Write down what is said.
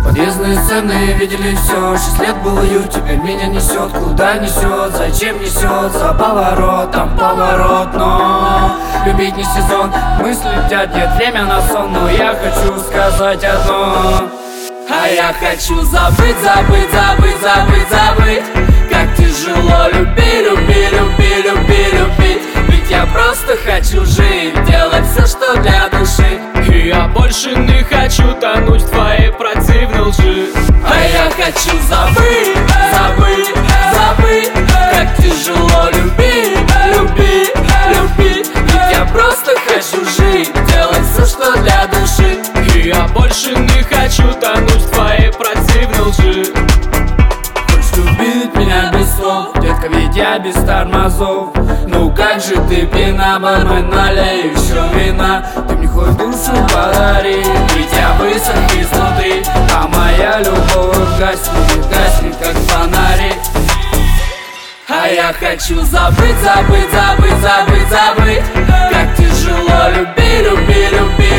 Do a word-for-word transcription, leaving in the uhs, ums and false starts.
Подъездные сцены видели все. Шесть лет было ю, теперь меня несет. Куда несет, зачем несет? За поворотом поворот, но любить не сезон. Мысли летят, нет время на сон. Но я хочу сказать одно. А я хочу забыть, забыть, забыть, забыть, забыть, как тяжело люби, люби, люби, люби, любить. Ведь я просто хочу жить, делать все, что для души. И я больше не хочу тонуть в твоей противной лжи. А я хочу забыть, забыть, забыть, как тяжело люби, люби, любить. Ведь я просто хочу жить, делать все, что для души. И я больше не хочу тонуть в твоей противной лжи. Хочешь любить меня без слов, детка, ведь я без тормозов. Ну как же ты пьяна, мама, налей еще вина. Ты мне хоть душу подари, ведь я высох изнутри. А моя любовь гаснет, гаснет, как фонарик. А я хочу забыть, забыть, забыть, забыть, забыть, как тяжело люби, люби, люби,